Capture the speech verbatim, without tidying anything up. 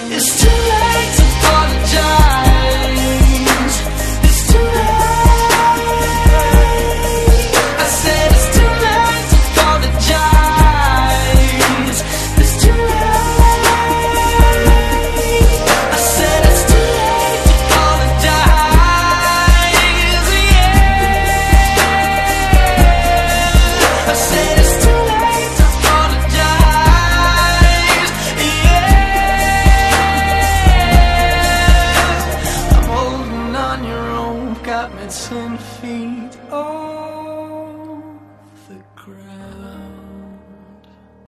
It's too late to apologize. It's too late. I said it's too late to apologize. It's too late. I said it's too late to apologize. Yeah. I said it's too late to apologize. Yeah. I'm holding on your own, got me ten feet. Oh.